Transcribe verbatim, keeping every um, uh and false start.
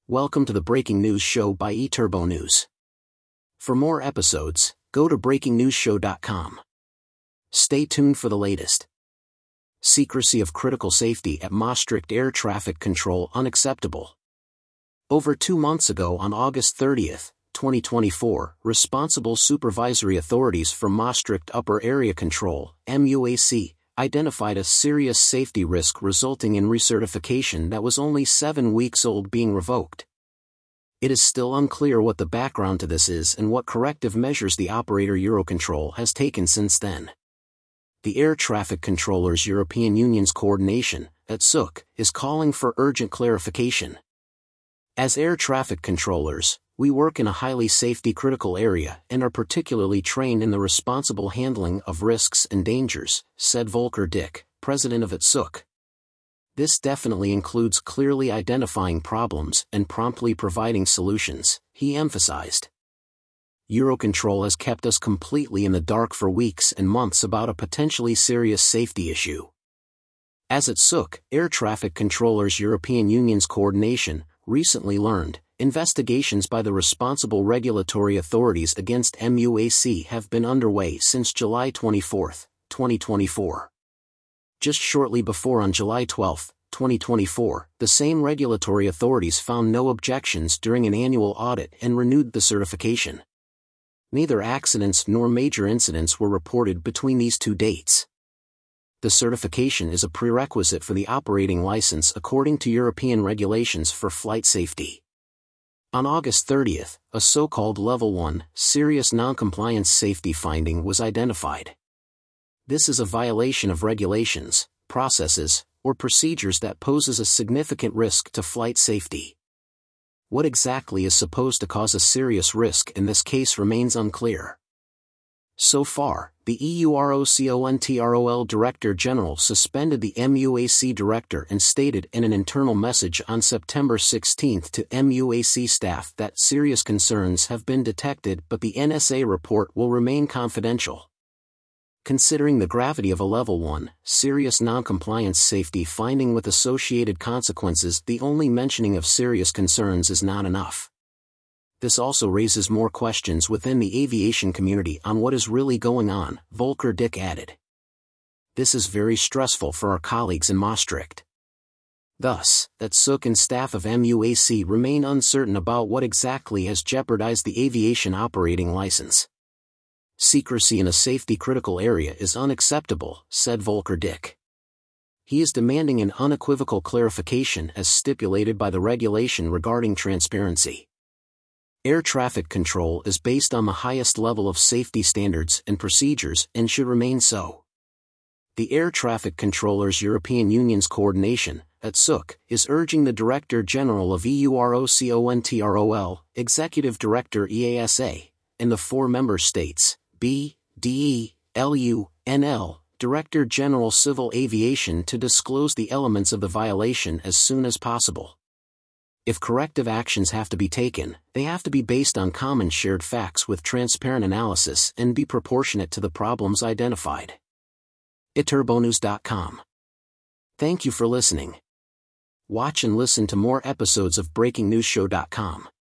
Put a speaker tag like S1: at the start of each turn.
S1: Welcome to the Breaking News Show by eTurbo News. For more episodes, go to breaking news show dot com. Stay tuned for the latest. Secrecy of critical safety at Maastricht Air Traffic Control unacceptable. Over two months ago on August thirtieth, twenty twenty-four, responsible supervisory authorities for Maastricht Upper Area Control, M U A C, identified a serious safety risk resulting in recertification that was only seven weeks old being revoked. It is still unclear what the background to this is and what corrective measures the operator Eurocontrol has taken since then. The Air Traffic Controllers European Union's coordination, A T S U C, is calling for urgent clarification. As air traffic controllers, we work in a highly safety-critical area and are particularly trained in the responsible handling of risks and dangers, said Volker Dick, president of A T S U C. This definitely includes clearly identifying problems and promptly providing solutions, he emphasized. Eurocontrol has kept us completely in the dark for weeks and months about a potentially serious safety issue. As A T S U C, Air Traffic Controllers European Union's coordination, recently learned, investigations by the responsible regulatory authorities against M U A C have been underway since July twenty-fourth, twenty twenty-four. Just shortly before on July twelfth, twenty twenty-four, the same regulatory authorities found no objections during an annual audit and renewed the certification. Neither accidents nor major incidents were reported between these two dates. The certification is a prerequisite for the operating license according to European regulations for flight safety. On August thirtieth, a so-called Level one, serious noncompliance safety finding was identified. This is a violation of regulations, processes, or procedures that poses a significant risk to flight safety. What exactly is supposed to cause a serious risk in this case remains unclear. So far, the EUROCONTROL Director General suspended the M U A C Director and stated in an internal message on September sixteenth to M U A C staff that serious concerns have been detected but the N S A report will remain confidential. Considering the gravity of a Level one, serious noncompliance safety finding with associated consequences, the only mentioning of serious concerns is not enough. This also raises more questions within the aviation community on what is really going on, Volker Dick added. This is very stressful for our colleagues in Maastricht. Thus, that S U C and staff of M U A C remain uncertain about what exactly has jeopardized the aviation operating license. Secrecy in a safety-critical area is unacceptable, said Volker Dick. He is demanding an unequivocal clarification as stipulated by the regulation regarding transparency. Air traffic control is based on the highest level of safety standards and procedures and should remain so. The Air Traffic Controllers European Union's coordination, A T S U C, is urging the Director General of EUROCONTROL, Executive Director E A S A, and the four member states, B, D E, L U, N L, Director General Civil Aviation to disclose the elements of the violation as soon as possible. If corrective actions have to be taken, they have to be based on common shared facts with transparent analysis and be proportionate to the problems identified. e turbo news dot com. Thank you for listening. Watch and listen to more episodes of breaking news show dot com.